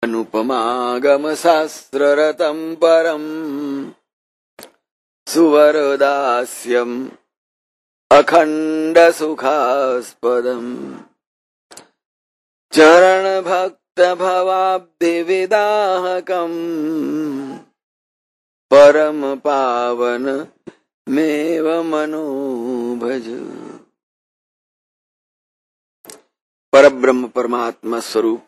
अनुपमागम शास्त्ररतं परम सुवरदास्यम अखंड सुखास्पदम चरण भक्त भवाब्धि विदाहकम परम पावन मेव मनो भज। परब्रह्म परमात्मा स्वरूप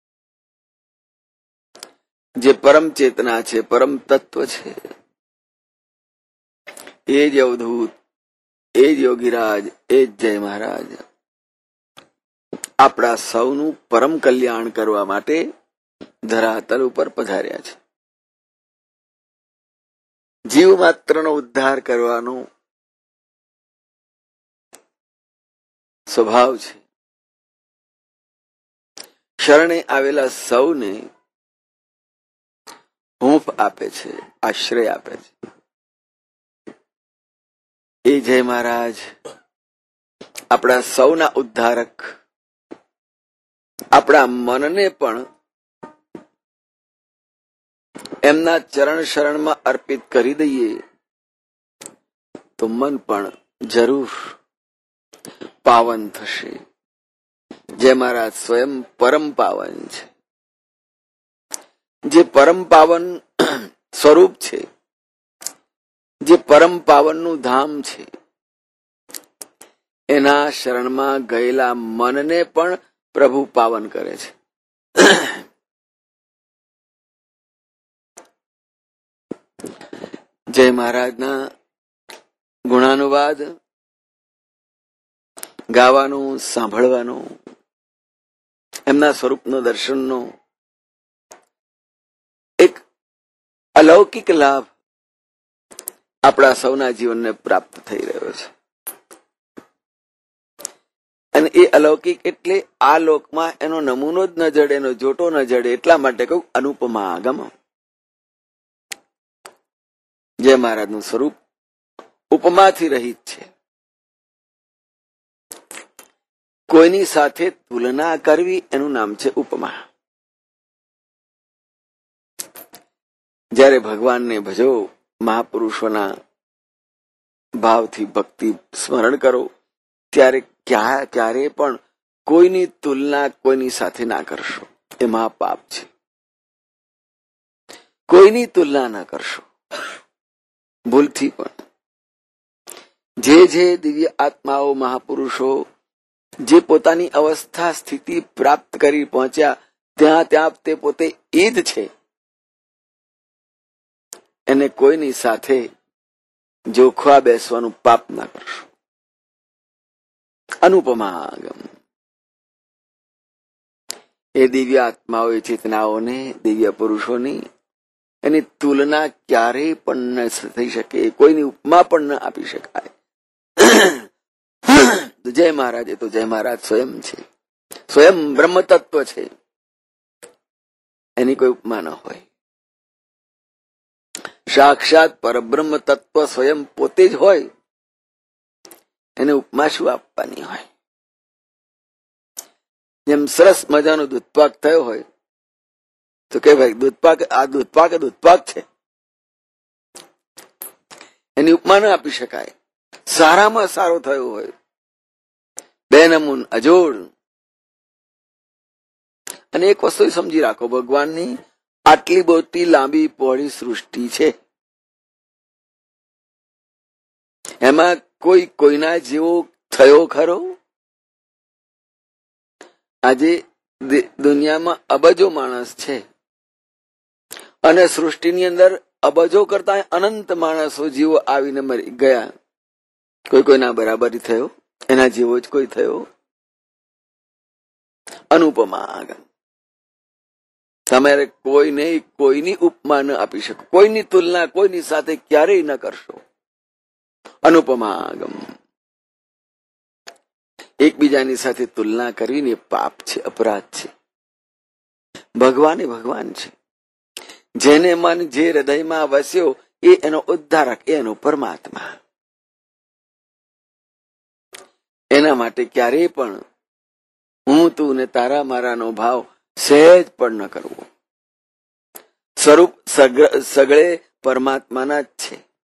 जे परम चेतना छे, परम तत्व छे, ए ज अवधूत, ए ज योगीराज, ए जय महाराज આપણા સૌનું પરમ કલ્યાણ કરવા માટે ધરાતલ ઉપર પધાર્યા છે. જીવ માત્રનો ઉદ્ધાર કરવાનો સ્વભાવ છે. શરણે આવેલા સૌને હૂંફ આપે છે, આશ્રય આપે છે. એ જય મહારાજ આપણા સૌના ઉદ્ધારક, આપણા મનને પણ એમના ચરણ શરણમાં અર્પિત કરી દઈએ તો મન પણ જરૂર પાવન થશે. જય મહારાજ સ્વયં પરમ પાવન છે. જે પરમ પાવન સ્વરૂપ છે, જે પરમ પાવનનું ધામ છે, એના શરણમાં ગયેલા મનને પણ પ્રભુ પાવન કરે છે. જય મહારાજના ગુણાનુવાદ ગાવાનું, સાંભળવાનું, એમના સ્વરૂપનો દર્શનનો એક અલૌકિક લાભ આપણા સૌના જીવનને પ્રાપ્ત થઈ રહ્યો છે. અને એ અલૌકિક એટલે આ લોકમાં એનો નમૂનો જ ન જડે, એનો જોટો ન જડે, એટલા માટે કહું અનુપમા આગમ. જય મહારાજનું સ્વરૂપ ઉપમાથી રહિત છે. કોઈની સાથે તુલના કરવી એનું નામ છે ઉપમા. જ્યારે ભગવાનને ભજો, મહાપુરુષોના ભાવથી ભક્તિ સ્મરણ કરો, ત્યારે ક્યારે પણ કોઈની તુલના કોઈની સાથે ના કરશો. એ મહાપાપ છે. કોઈની તુલના ના કરશો ભૂલથી પણ. જે દિવ્ય આત્માઓ, મહાપુરુષો જે પોતાની અવસ્થા સ્થિતિ પ્રાપ્ત કરી પહોંચ્યા, ત્યાં તે પોતે એ જ છે. એને કોઈની સાથે જોખવા બેસવાનું પાપ ના કરશો. અનુપમાગમ. એ દિવ્ય આત્માઓ, એ ચેતનાઓને, દિવ્ય પુરુષોની એની તુલના ક્યારેય પણ ન થઈ શકે, કોઈની ઉપમા પણ ન આપી શકાય. જય મહારાજ એ તો જય મહારાજ સ્વયં છે, સ્વયં બ્રહ્મ તત્વ છે. એની કોઈ ઉપમા ન હોય. સાક્ષાત પરબ્રહ્મ તત્વ સ્વયં પોતે જ હોય, એને ઉપમા શું આપવાની હોય? જેમ સરસ મજાનો દૂધપાક થયો હોય તો કે ભાઈ દૂધપાક, આ દૂધપાક છે, એની ઉપમા ન આપી શકાય. સારામાં સારો થયો હોય, બેનમૂન અજોડ. અને એક વસ્તુ સમજી રાખો, ભગવાનની આટલી બધી લાંબી પહોળી સૃષ્ટિ છે, એમાં કોઈના જેવો થયો ખરો? આજે દુનિયામાં અબજો માણસ છે અને સૃષ્ટિની અંદર અબજો કરતા અનંત માણસો જીવો આવીને મરી ગયા. કોઈના બરાબરી થયો? એના જેવો જ કોઈ થયો? અનુપમા. તમારે કોઈની ઉપમા ન આપી શકો, કોઈની તુલના કોઈની સાથે ક્યારેય ન કરશો. અનુપમાગમ. એકબીજાની સાથે તુલના કરીને પાપ છે, અપરાધ છે. ભગવાન છે. જેને મન જે હૃદયમાં વસ્યો એ એનો ઉદ્ધારક, એનો પરમાત્મા. એના માટે ક્યારેય પણ હું તું ને તારા મારાનો ભાવ સહેજ પણ ન કરવો. સ્વરૂપ સગળે પરમાત્માના જ છે.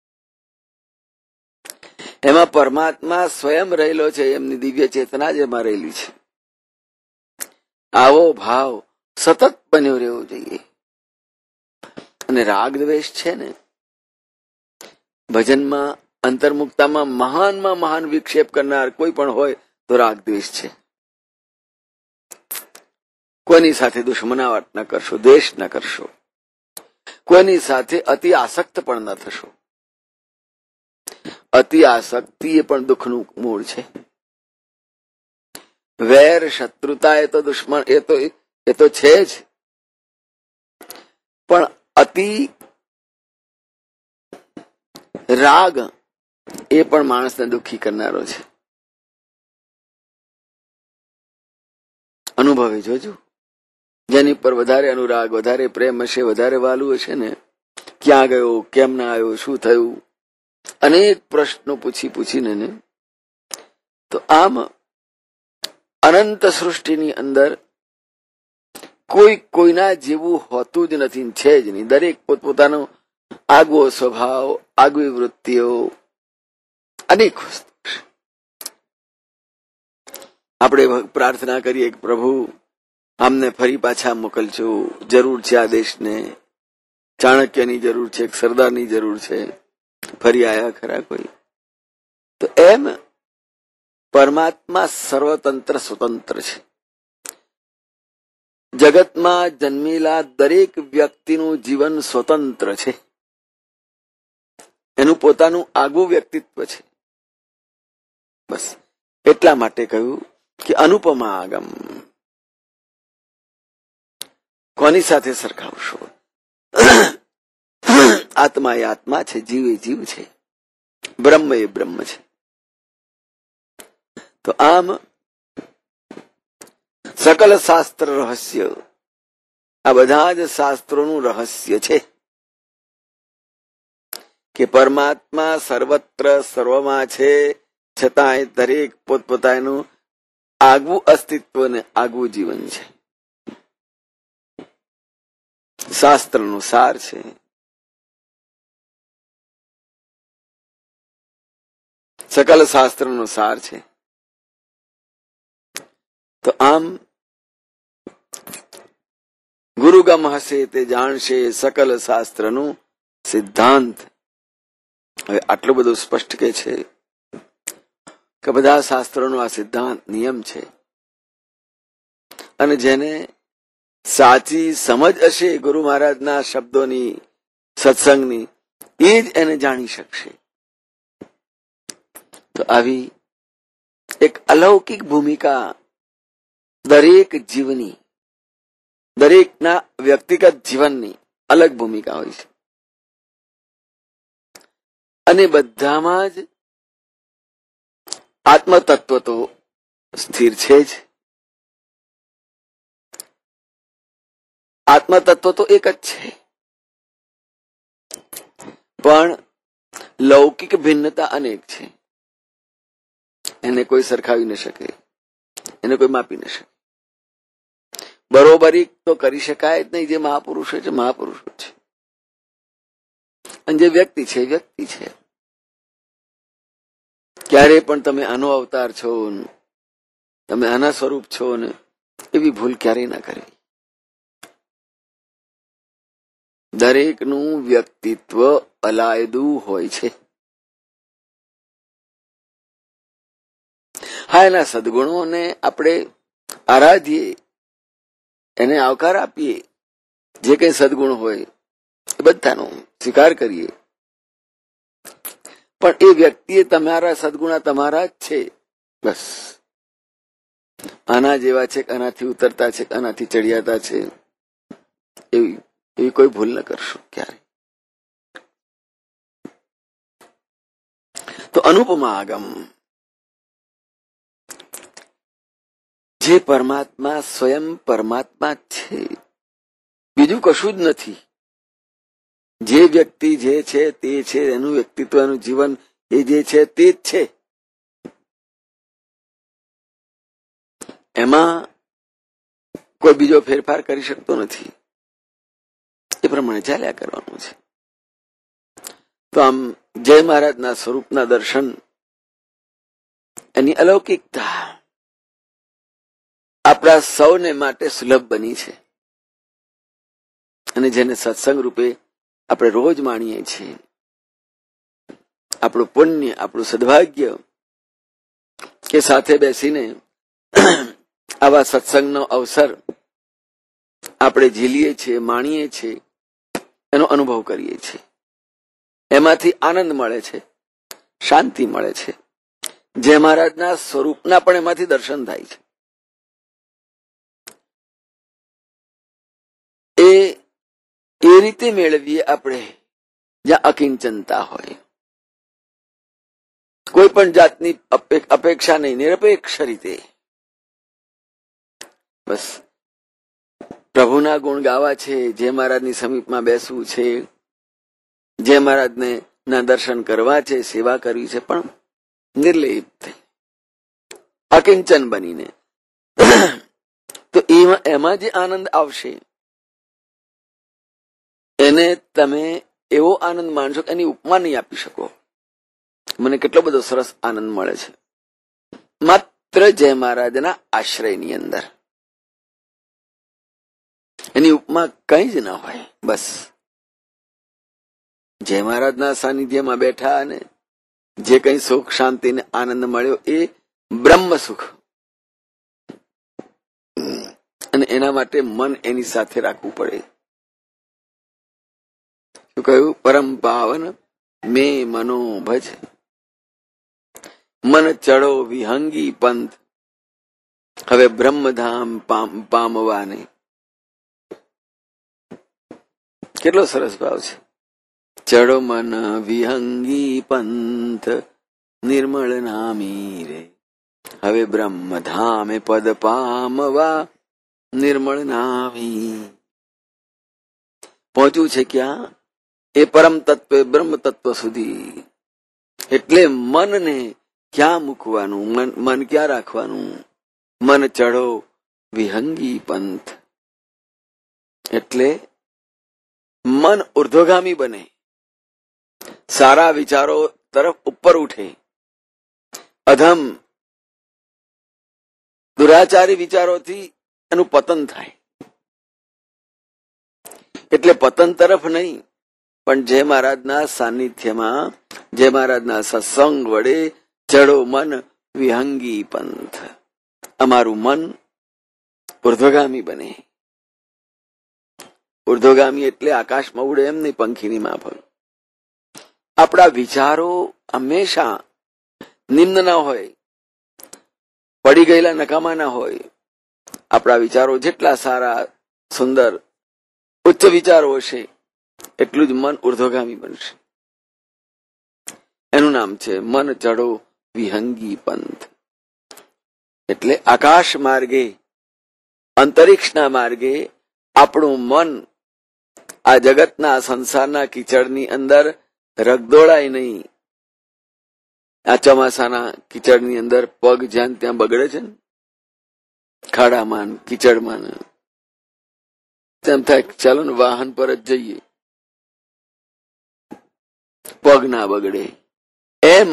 એમાં પરમાત્મા સ્વયં રહેલો છે, એમની દિવ્ય ચેતના જ એમાં રહેલી છે. આવો ભાવ સતત બન્યો રહેવો જોઈએ. અને રાગ દ્વેષ છે ને, ભજનમાં અંતર્મુક્તામાં મહાનમાં મહાન વિક્ષેપ કરનાર કોઈ પણ હોય તો રાગ દ્વેષ છે. કોઈની સાથે દુશ્મનાવટ ન કરશો, દ્વેષ ન કરશો, કોઈની સાથે અતિ આસક્ત પણ ન થશો. અતિ આસક્તિ એ પણ દુઃખનું મૂળ છે. વેર શત્રુતા એ તો દુશ્મન એ તો છે જ, પણ અતિ રાગ એ પણ માણસને દુઃખી કરનારો છે. અનુભવે જોજો. જેની પર વધારે અનુરાગ, વધારે પ્રેમ હશે, વધારે વાલું હશે ને, ક્યાં ગયો, કેમ ના આવ્યો, શું થયું, અનેક પ્રશ્નો પૂછીને ને, તો આમ અનંત સૃષ્ટિની અંદર કોઈના જેવું હોતું જ નથી, છે જ નહીં. દરેક પોતપોતાનો આગવો સ્વભાવ, આગવી વૃત્તિઓ, અનેક વસ્તુ. આપણે પ્રાર્થના કરીએ કે પ્રભુ આમને ફરી પાછા મોકલજો, જરૂર છે આ દેશને, ચાણક્યની જરૂર છે, સરદારની જરૂર છે, ફરી આયા ખરા કોઈ? તો એમ પરમાત્મા સર્વતંત્ર સ્વતંત્ર છે. જગતમાં જન્મેલા દરેક વ્યક્તિનું જીવન સ્વતંત્ર છે. એનું પોતાનું આગવું વ્યક્તિત્વ છે. બસ એટલા માટે કહ્યું કે અનુપમા આગમ. કોની સાથે સરખાવશો? આત્મા એ આત્મા છે, જીવ એ જીવ છે, બ્રહ્મ એ બ્રહ્મ છે. તો આમ સકલ શાસ્ત્ર રહસ્ય, આ બધા જ શાસ્ત્રોનું રહસ્ય છે કે પરમાત્મા સર્વત્ર સર્વમાં છે, છતાંય દરેક પોતપોતાનું આગવું અસ્તિત્વ ને આગવું જીવન છે. શાસ્ત્રનો સાર છે. સકલ શાસ્ત્રનો સાર છે. તો આમ ગુરુગમ હશે તે જાણશે સકલ શાસ્ત્રનું સિદ્ધાંત. હવે આટલું બધું સ્પષ્ટ કે છે કે બધા શાસ્ત્રોનો આ સિદ્ધાંત નિયમ છે, અને જેને સાચી સમજ હશે ગુરુ મહારાજના શબ્દોની, સત્સંગની, એ જ એને જાણી શકશે. તો આવી એક અલૌકિક ભૂમિકા દરેક જીવની, દરેકના વ્યક્તિગત જીવનની અલગ ભૂમિકા હોય છે, અને બધામાં જ આત્મતત્વ તો સ્થિર છે જ. આત્મતત્વ તો એક જ છે, પણ લૌકિક ભિન્નતા અનેક છે. એને કોઈ સરખાવી ન શકે, એને કોઈ માપી ન શકે. બરોબરી તો કરી શકાય જ નહીં. જે મહાપુરુષો છે મહાપુરુષો છે, અને જે વ્યક્તિ છે વ્યક્તિ છે. ક્યારે પણ તમે આનો અવતાર છો, તમે આના સ્વરૂપ છો ને એવી ભૂલ ક્યારેય ના કરવી. દરેકનું વ્યક્તિત્વ અલાયદું હોય છે. હા, એના સદગુણોને આપણે આરાધીએ, એને આવકાર આપીએ, જે કઈ સદગુણ હોય એ બધાનો સ્વીકાર કરીએ, પણ એ વ્યક્તિએ તમારા સદગુણા તમારા જ છે. બસ આના જેવા છે, આનાથી ઉતરતા છે, આનાથી ચડિયાતા છે, એવી કોઈ ભૂલ ન કરશો ક્યારે. તો અનુપમા આગમ, જે પરમાત્મા સ્વયં પરમાત્મા છે, બીજું કશું જ નથી. જે વ્યક્તિ જે છે તે છે, એનું વ્યક્તિત્વ, એનું જીવન એ જે છે તે જ છે. એમાં કોઈ બીજો ફેરફાર કરી શકતો નથી. એ પ્રમાણે ચાલ્યા કરવાનું છે. તો આમ જય મહારાજના સ્વરૂપના દર્શન, એની અલૌકિકતા આપણા સૌને માટે સુલભ બની છે. અને જેને સત્સંગ રૂપે આપણે રોજ માણીએ છીએ, આપણું પુણ્ય, આપણું સદભાગ્ય કે સાથે બેસીને આવા સત્સંગનો અવસર આપણે ઝીલીએ છીએ, માણીએ છીએ, એનો અનુભવ કરીએ છીએ. એમાંથી આનંદ મળે છે, શાંતિ મળે છે. જય મહારાજના સ્વરૂપના પણ એમાંથી દર્શન થાય છે. એ રીતે મેળવીએ આપણે જ્યાં અકિંચનતા હોય, કોઈ પણ જાતની અપેક્ષા નહીં, નિરપેક્ષ રીતે બસ પ્રભુના ગુણ ગાવા છે, જય મહારાજની સમીપમાં બેસવું છે, જય મહારાજને ના દર્શન કરવા છે, સેવા કરવી છે, પણ નિર્લેપ થઈ, અકિંચન બનીને. તો એમાં જે આનંદ આવશે એને તમે એવો આનંદ માનશો કે એની ઉપમા નહીં આપી શકો. મને કેટલો બધો સરસ આનંદ મળે છે માત્ર જય મહારાજના આશ્રયની અંદર. એની ઉપમા કઈ જ ના હોય. બસ જય મહારાજના સાનિધ્યમાં બેઠા અને જે કઈ સુખ, શાંતિ ને આનંદ મળ્યો એ બ્રહ્મ સુખ. અને એના માટે મન એની સાથે રાખવું પડે. શું કહ્યું? પરમ પાવન મેં મનો ભજ, મન ચડો વિહંગી પંથ, હવે બ્રહ્મધામ પામવાને. કેટલો સરસ ભાવ છે. ચડો મન વિહંગી પંથ, નિર્મળ નામી રે, હવે બ્રહ્મધામે પદ પામવા, નિર્મળ નામી. પહોંચ્યું છે ક્યાં? એ પરમ તત્વ, બ્રહ્મ તત્વ સુધી. એટલે મનને ક્યાં મૂકવાનું, મન ક્યાં રાખવાનું? મન ચડો વિહંગી પંથ, એટલે મન ઉર્ધ્વગામી બને, સારા વિચારો તરફ ઉપર ઉઠે. અધમ દુરાચારી વિચારોથી એનું પતન થાય. એટલે પતન તરફ નહીં, પણ જય મહારાજના સાનિધ્યમાં, જય મહારાજના સત્સંગ વડે ચડો મન વિહંગી પંથ. અમારું મન ઉર્ધ્વગામી બને. ઉર્ધ્વગામી એટલે આકાશમાં ઉડે એમ નહીં, પંખીની માફક. આપણા વિચારો હંમેશા નિમ્ન ના હોય, પડી ગયેલા નકામા ના હોય. આપણા વિચારો જેટલા સારા, સુંદર, ઉચ્ચ વિચારો હશે એટલું જ મન ઉર્ધ્વગામી બનશે. એનું નામ છે મન ચડો વિહંગી પંથ. એટલે આકાશ માર્ગે, અંતરિક્ષના માર્ગે આપણું મન આ જગતના, સંસારના કીચડની અંદર રગદોળાય નહીં. આ ચોમાસાના કીચડની અંદર પગ જ્યાં ત્યાં બગડે છે ને, ખાડામાં, કીચડમાં, તેમ થાય ચાલો ને વાહન પર જ જઈએ, પગ ના બગડે. એમ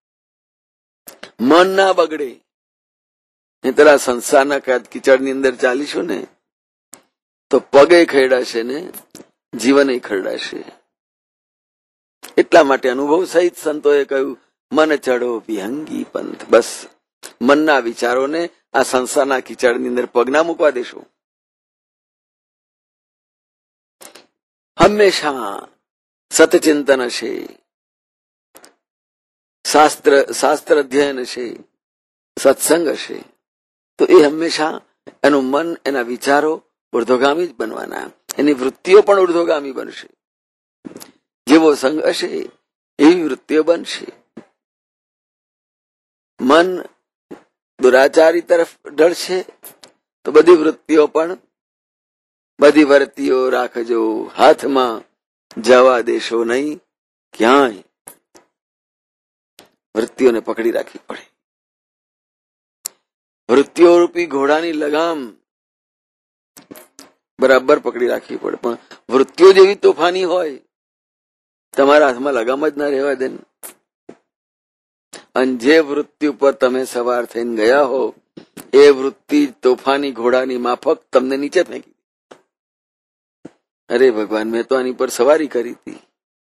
મન ના બગડે. નહીંતર આ સંસારના કીચડની અંદર ચાલીશું ને તો પગે ખરડાશે ને જીવન ખરડાશે. એટલા માટે અનુભવ સહિત સંતોએ કહ્યું મન ચડો વિહંગી પંથ. બસ મનના વિચારોને આ સંસારના કીચડની અંદર પગ ના મૂકવા દેશો. હંમેશા સતચિંતન હશે, શાસ્ત્ર અધ્યયન હશે, સત્સંગ હશે, તો એ હંમેશા એનું મન, એના વિચારો ઉર્ધ્વગામી જ બનવાના. એની વૃત્તિઓ પણ ઉર્ધ્વગામી બનશે. જેવો સંગ હશે એવી વૃત્તિઓ બનશે. મન દુરાચારી તરફ ઢળશે તો બધી વૃત્તિઓ પણ, બધી વર્તીઓ રાખજો હાથમાં, જવા દેશો નહીં ક્યાંય. વૃત્તિઓને પકડી રાખવી પડે. વૃત્તિઓ રૂપી ઘોડાની લગામ બરાબર પકડી રાખવી પડે. પણ વૃત્તિઓ જેવી તોફાની હોય, તમારા હાથમાં લગામ જ ના રહેવા દે. અને જે વૃત્તિ ઉપર તમે સવાર થઈને ગયા હો, એ વૃત્તિ તોફાની ઘોડાની માફક તમને નીચે ફેંકી. અરે ભગવાન, મેં તો આની પર સવારી કરી હતી,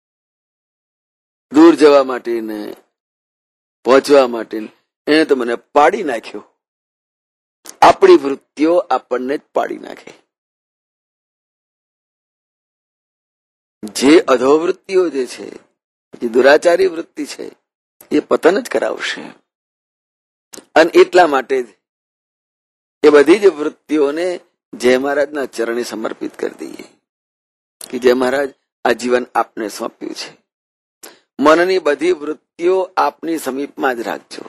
દૂર જવા માટે ને પહોંચવા માટે, એને તો મને પાડી નાખ્યો. આપણી વૃત્તિઓ આપણને જ પાડી નાખે. જે અધોવૃત્તિઓ જે છે, જે દુરાચારી વૃત્તિ છે, એ પતન જ કરાવશે. અને એટલા માટે એ બધી જ વૃત્તિઓને જય મહારાજના ચરણે સમર્પિત કરી દઈએ કે જય મહારાજ, આ જીવન આપને સોંપ્યું છે. મનની બધી વૃત્તિઓ આપની સમીપમાં જ રાખજો.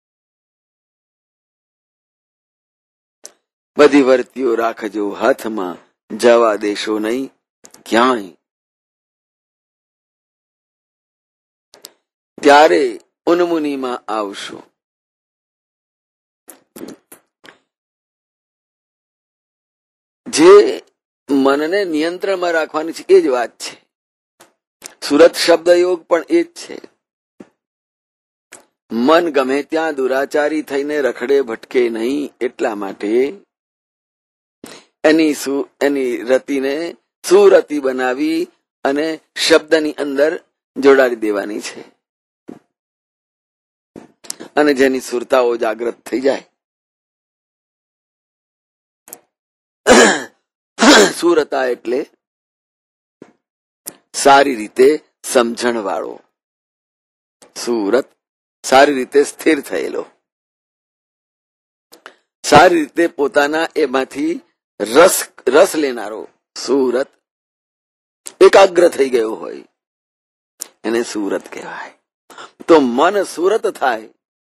બધી વૃત્તિઓ રાખજો હાથમાં, જવા દેશો નહીં ક્યાંય. ત્યારે ઉન્મુનિમાં આવશો. જે મનને નિયંત્રણમાં રાખવાની છે એ જ વાત છે. સુરત શબ્દ યોગ પણ એ જ છે. મન ગમે ત્યાં દુરાચારી થઈને રખડે ભટકે નહીં, એટલા માટે એની રતિને સુરતિ બનાવી અને શબ્દની અંદર જોડાડી દેવાની છે. અને જેની સુરતાઓ જાગૃત થઈ જાય, સુરતા એટલે સારી રીતે સમજણ વાળો, સુરત સારી રીતે સ્થિર થયેલો, સારી રીતે પોતાના એમાંથી રસ લેનારો, સુરત એકાગ્ર થઈ ગયો હોય એને સુરત કહેવાય. તો મન સુરત થાય.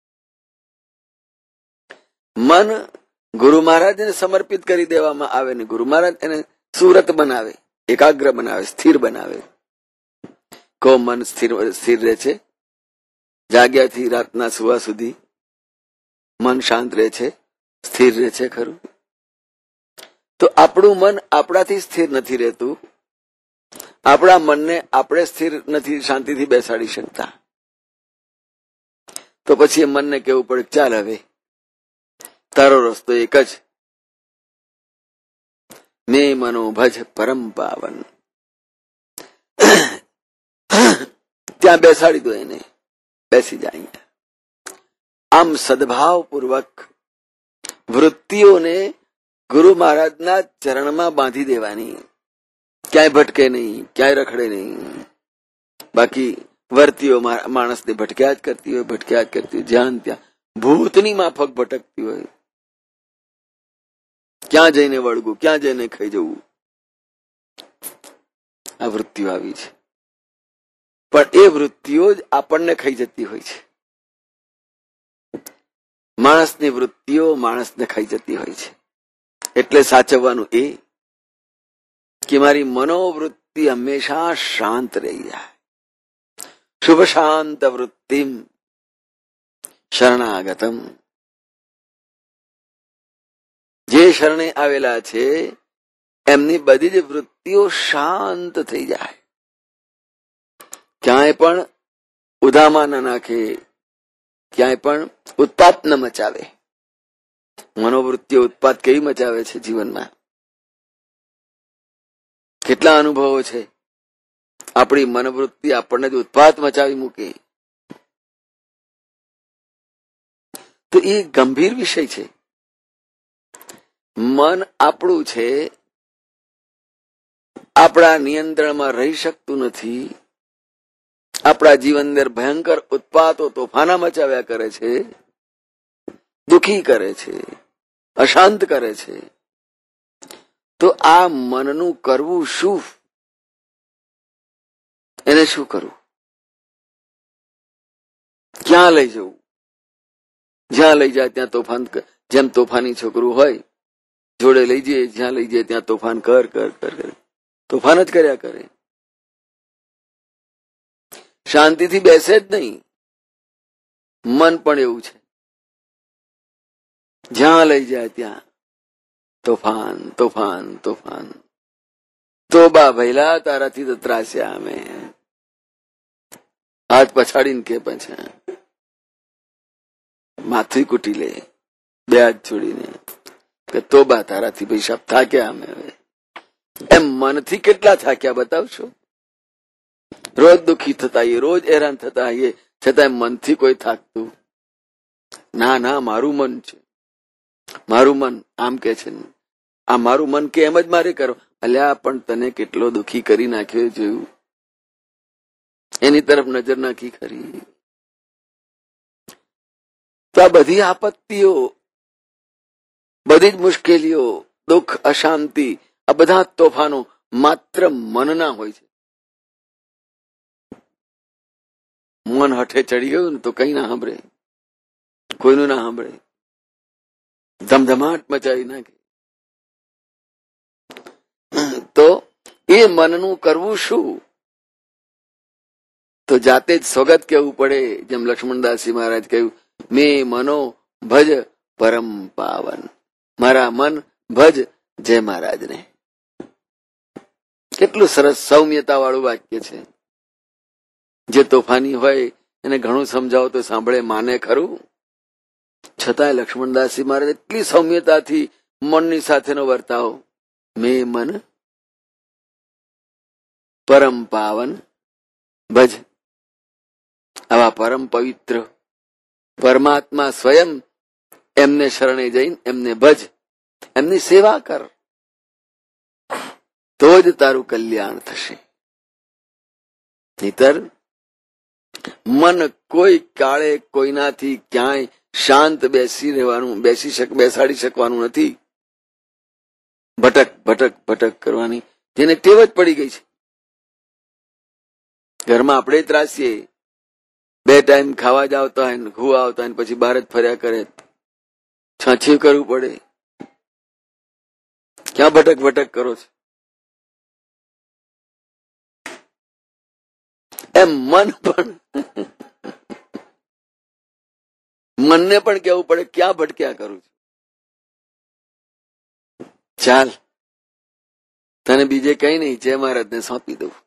મન ગુરુ મહારાજને સમર્પિત કરી દેવામાં આવે ને ગુરુ મહારાજ એને સુરત બનાવે, એકાગ્ર બનાવે, સ્થિર બનાવે. કો મન સ્થિર રહે છે? જાગ્યાથી રાતના સુવા સુધી મન શાંત રહે છે, સ્થિર રહે છે ખરું? તો આપણું મન આપણાથી સ્થિર નથી રહેતું. આપણા મનને આપણે સ્થિર નથી શાંતિથી બેસાડી શકતા. તો પછી એ મનને કહેવું પડે, ચાલ હવે તારો રસ્તો એક જ, મેં મનો ભજ પરમ પાવન. ત્યાં બેસાડી દો એને, બેસી જાય. આમ સદભાવ પૂર્વક વૃત્તિઓને ગુરુ મહારાજના ચરણમાં બાંધી દેવાની. ક્યાંય ભટકે નહીં, ક્યાંય રખડે નહીં. બાકી વર્તીઓ માણસને ભટક્યા જ કરતી હોય, ભટક્યા જ કરતી હોય. જ્યાં ત્યાં ભૂતની માફક ભટકતી હોય. ક્યાં જઈને વળગું, ક્યાં જઈને ખાઈ જવું, આ વૃત્તિઓ આવી છે. પણ એ વૃત્તિઓ જ આપણને ખાઈ જતી હોય છે. માણસની વૃત્તિઓ માણસને ખાઈ જતી હોય છે. એટલે સાચવવાનું એ કે મારી મનોવૃત્તિ હંમેશા શાંત રહી જાય. શુભ શાંત વૃત્તિમ શરણાગતમ. જે શરણે આવેલા છે એમની બધી જ વૃત્તિઓ શાંત થઈ જાય. ક્યાંય પણ ઉધામાં ન નાખે, ક્યાંય પણ ઉત્પાત ન મચાવે. મનોવૃત્તિઓ ઉત્પાત કેવી મચાવે છે જીવનમાં? કેટલા અનુભવો છે. આપણી મનોવૃત્તિ આપણને જ ઉત્પાત મચાવી મૂકે. તો એ ગંભીર વિષય છે. મન આપણું છે, આપણા નિયંત્રણમાં રહી શકતું નથી. આપણા જીવન અંદર ભયંકર ઉત્પાતો તોફાના મચાવ્યા કરે છે, દુખી કરે છે, અશાંત કરે છે. તો આ મનનું કરવું શું? એને શું કરવું? ક્યાં લઈ જવું? જ્યાં લઈ જાય ત્યાં તોફાન, જેમ તોફાની છોકરું હોય જોડે લઈ જઈએ, જ્યાં લઈ જઈએ ત્યાં તોફાન કર કર કર કર, તોફાન જ કર્યા કરે. શાંતિથી બેસે જ નહીં. મન પણ એવું છે, જ્યાં લઈ જાય ત્યાં તોફાન તોફાન તોફાન. તો બા ભૈલા તારાથી તો ત્રાસ્યા અમે. હાથ પછાડીને કે પછી માથું કૂટી લે, બે હાથ જોડીને કે તો બા તારાથી ભાઈ સાહેબ થાક્યા અમે. હવે એમ મનથી કેટલા થાક્યા બતાવશો? રોજ દુઃખી થતા આવીએ, રોજ હેરાન થતા આવીએ, છતાં મનથી કોઈ થાકતું ના. ના, મારું મન છે, મારું મન આમ કે છે, આ મારું મન કે એમ જ મારે કરો. અલ્યા પણ તને કેટલો દુઃખી કરી નાખ્યો જોયું? એની તરફ નજર નાખી ખરી? તો આ બધી આપત્તિઓ, બધી જ મુશ્કેલીઓ, દુઃખ, અશાંતિ, આ બધા તોફાનો માત્ર મનના હોય છે. મન હઠે ચડી ગયું ને તો કઈ ના સાંભળે, કોઈનું ના સાંભળે, ધમધમાટ મચાવી નાખે. તો એ મનનું કરવું શું? તો જાતે જ સ્વગત કહેવું પડે. જેમ લક્ષ્મણદાસજી મહારાજ કહ્યું, મેં મનો ભજ પરમ પાવન. મારા મન ભજ જય મહારાજને. કેટલું સરસ સૌમ્યતા વાળું વાક્ય છે. જે તોફાની હોય એને ઘણું સમજાવો તો સાંભળે, માને ખરું. છતાંય લક્ષ્મણદાસજી મહારાજ એટલી સૌમ્યતાથી મનની સાથેનો વર્તાવ, મેં મન પરમ પાવન ભજ. આવા પરમ પવિત્ર પરમાત્મા સ્વયં એમને શરણે જઈને એમને ભજ, એમની સેવા કર, તો જ તારું કલ્યાણ થશે. નહીતર મન કોઈ કાળે કોઈનાથી ક્યાંય શાંત બેસી રહેવાનું, બેસાડી શકવાનું નથી. ભટક ભટક ભટક કરવાની જેને ટેવ જ પડી ગઈ છે. ઘરમાં આપણે ત્રાસીએ, 2 ટાઈમ ખાવા જ આવતા હોય ને ઘૂ આવતા હોય, પછી બહાર જ ફર્યા કરે, છાછ્યું કરવું પડે. ક્યાં ભટક ભટક કરો છો? એમ મન પણ, મનને પણ કેવું પડે, ક્યાં ભટક્યા કરું છું? ચાલ, તને બીજે કઈ નહીં, જય મહારાજને સોંપી દઉં.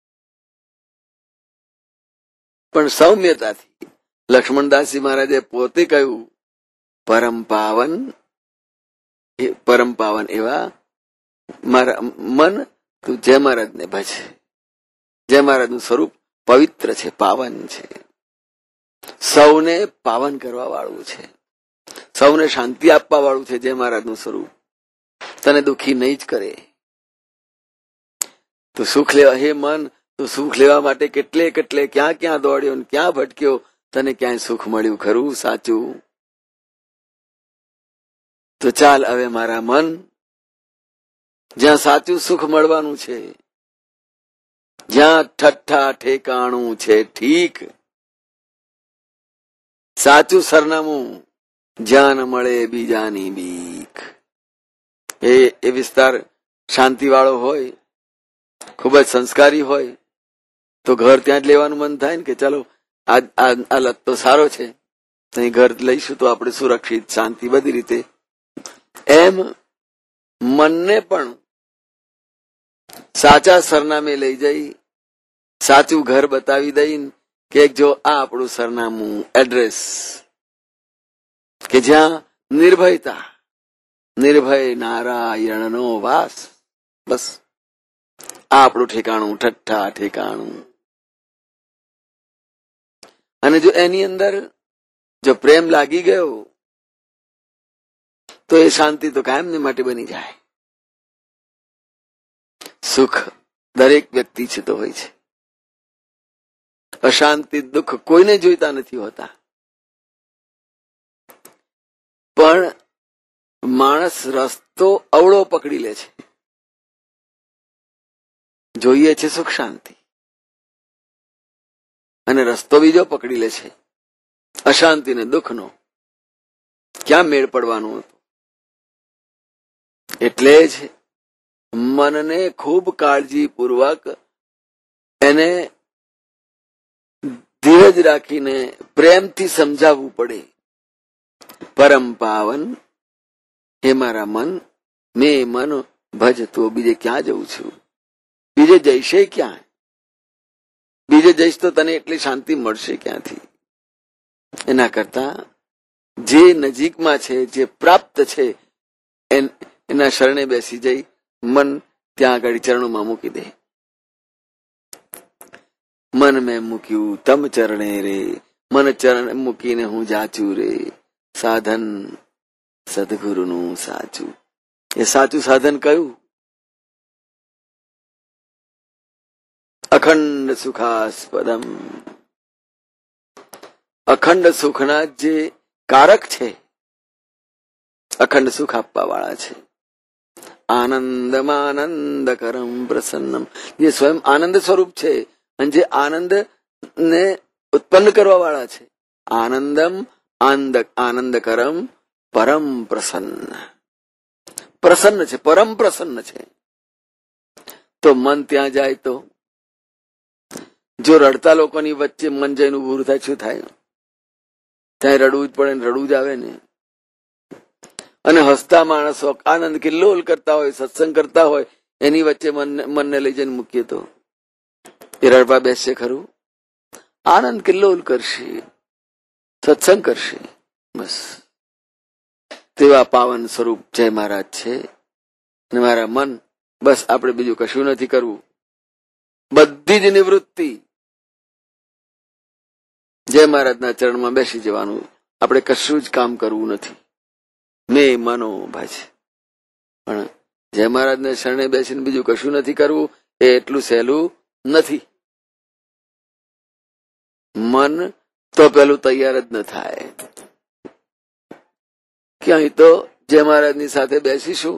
પણ સૌમ્યતાથી લક્ષ્મણદાસજી મહારાજે પોતે કહ્યું, પરમ પાવન, પરમ પાવન એવા મારા મન, તું જય મહારાજને ભજ. જય મહારાજનું સ્વરૂપ પવિત્ર છે, પાવન છે, સૌને પાવન કરવા વાળું છે, સૌને શાંતિ આપવા વાળું છે. જય મહારાજનું સ્વરૂપ તને દુઃખી નહીં જ કરે. તો સુખ લેવા, હે મન, તો સુખ લેવા માટે કેટલે કેટલે ક્યાં ક્યાં દોડ્યો ને ક્યાં ભટક્યો, તને ક્યાંય સુખ મળ્યું ખરું સાચું? તો ચાલ હવે મારા મન, જ્યાં સાચું સુખ મળવાનું છે, જ્યાં ઠઠ્ઠા ઠેકાણું છે ઠીક, સાચું સરનામું, જ્યાં ન મળે બીજાની બીક. એ વિસ્તાર શાંતિ વાળો હોય, ખૂબ જ સંસ્કારી હોય, તો ઘર ત્યાં જ લેવાનું મન થાય ને કે ચાલો આ લત તો સારો છે, અહીં ઘર લઈશું તો આપણે સુરક્ષિત, શાંતિ, બધી રીતે. એમ મનને પણ સાચા સરનામે લઈ જઈ, સાચું ઘર બતાવી દઈને કે જો આ આપણું સરનામું, એડ્રેસ, કે જ્યાં નિર્ભયતા, નિર્ભય નારાયણનો વાસ, બસ આ આપણું ઠેકાણું, ઠઠ્ઠા ઠેકાણું. અને જો એની અંદર જો પ્રેમ લાગી ગયો તો એ શાંતિ તો કાયમને માટે બની જાય. સુખ દરેક વ્યક્તિ છે તો હોય છે, અશાંતિ, દુઃખ કોઈને જોઈતા નથી હોતા. પણ માણસ રસ્તો અવળો પકડી લે છે. જોઈએ છે સુખ શાંતિ, અને રસ્તો બીજો પકડી લે છે અશાંતિ ને દુઃખનો. ક્યાં મેળ પડવાનો હતો? એટલે જ મનને ખૂબ કાળજીપૂર્વક એને ધીરજ રાખીને પ્રેમથી સમજાવવું પડે. પરમ પાવન, હે મારા મન, મેં મન ભજ, તો બીજે ક્યાં જઉં છું? બીજે જઈશે ક્યાં? બીજે જઈશ તો તને એટલી શાંતિ મળશે ક્યાંથી? એના કરતા જે નજીકમાં છે, જે પ્રાપ્ત છે, એના શરણે બેસી જઈ મન ત્યાં આગળ ચરણોમાં મૂકી દે. મન મેં મૂક્યું તમ ચરણે રે, મન ચરણ મૂકીને હું જાચું રે, સાધન સદગુરુનું સાચું. એ સાચું સાધન કયું? અખંડ સુખાસ્પદમ. અખંડ સુખના જે કારક છે, અખંડ સુખ આપવા વાળા છે. આનંદમાનંદ કરમ પ્રસન્નમ, જે સ્વયં આનંદ સ્વરૂપ છે અને જે આનંદ ને ઉત્પન્ન કરવા વાળા છે. આનંદમ આનંદ કરમ પરમ પ્રસન્ન. પ્રસન્ન છે, પરમ પ્રસન્ન છે. તો મન ત્યાં જાય તો, જો રડતા લોકોની વચ્ચે મન જઈને ઉભું થાય, શું થાય? ત્યાં રડવું જ પડે ને, રડવું જ આવે ને. અને હસતા માણસો આનંદ કિલ્લોલ કરતા હોય, સત્સંગ કરતા હોય, એની વચ્ચે મનને લઈ જઈને મૂકીએ તો એ રડવા બેસશે ખરું? આનંદ કિલ્લોલ કરશે, સત્સંગ કરશે. બસ તેવા પાવન સ્વરૂપ જય મહારાજ છે. અને મારા મન, બસ આપણે બીજું કશું નથી કરવું. બધી જ નિવૃત્તિ જય મહારાજના ચરણમાં બેસી જવાનું. આપણે કશું જ કામ કરવું નથી. મેં મનો ભજ. પણ જય મહારાજને શરણે બેસીને બીજું કશું નથી કરવું, એ એટલું સહેલું નથી. મન તો પેલું તૈયાર જ ન થાય. ક્યાંય તો જય મહારાજની સાથે બેસીશું,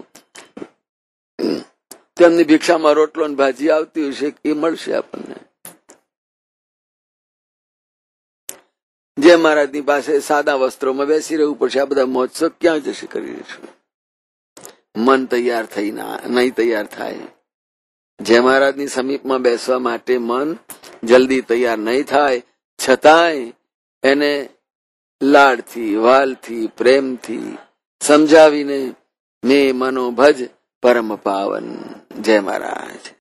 તેમની ભિક્ષામાં રોટલો ને ભાજી આવતી હશે, એ મળશે આપણને. જય મહારાજની પાસે સાદા વસ્ત્રોમાં બેસી રહેવું પડશે. આ બધા મહોત્સવ ક્યાં જશે કરીશું? મન તૈયાર થઈ નહીં તૈયાર થાય. જય મહારાજની સમીપમાં બેસવા માટે મન જલ્દી તૈયાર નહીં થાય, છતાંય એને લાડથી, વાલથી, પ્રેમથી સમજાવીને મેં મનો ભજ પરમ પાવન. જય મહારાજ.